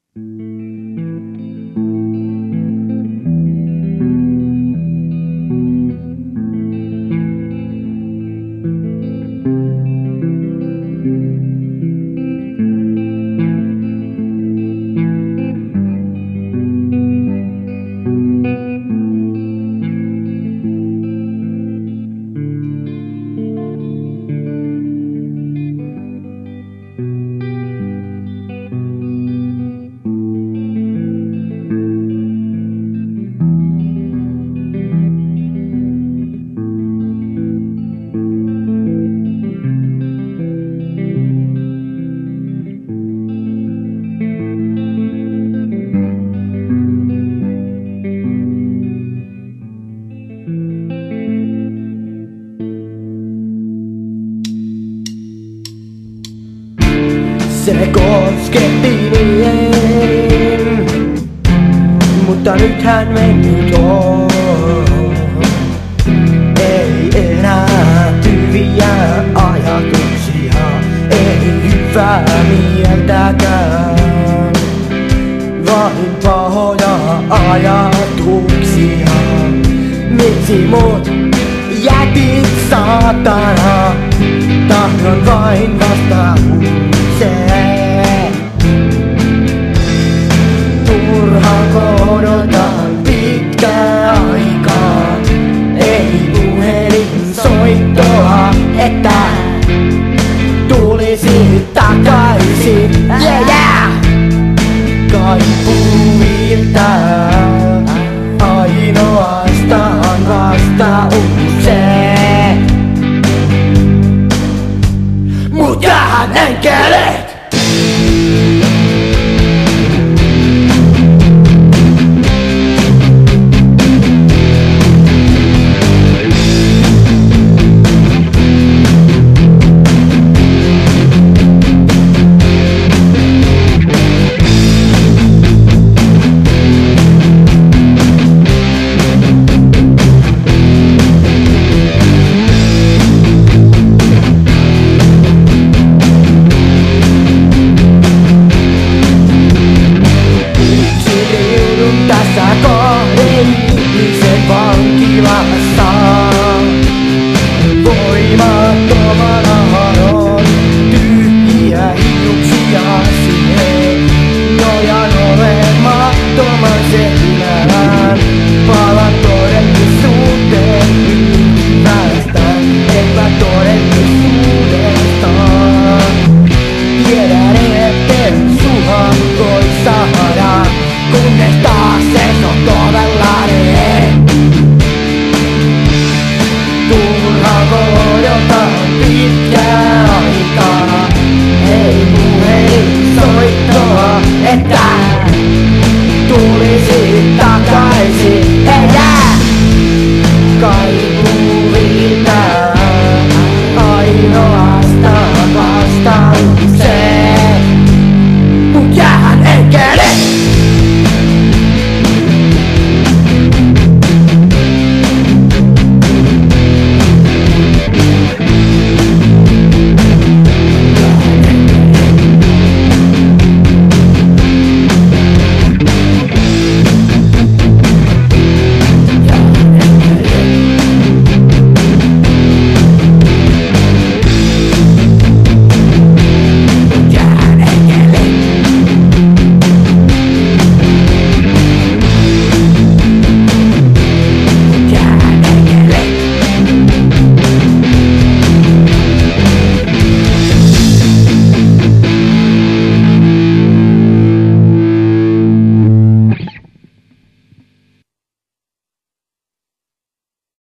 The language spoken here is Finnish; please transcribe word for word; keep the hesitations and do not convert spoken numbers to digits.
Se kosketti niin, mutta nyt hän meni jo. Ei enää hyviä ajatuksia, ei hyvää mieltäkään, vain pahoja ajatuksia. Miksi mut jätit saatana, tahdon vain vastauksen. Turhaan odotan pitkää aikaa, ei puhelin soittoa, että tulisit takaisin. Yeah, yeah! Kaipuu iltää, ainoastaan vastauksen. Mut tähän en kele! Vankilassa voimattomana haron tyhjiä hiuksia siihen. Nojan olemattoman selään, palan todellisuuteen hyvästä epätodellisuudestaan. Tiedän, etten sua voi saada, kunnes taas seisot ovellani. Odotan pitkää aikaa, ei puhelin soittoa, että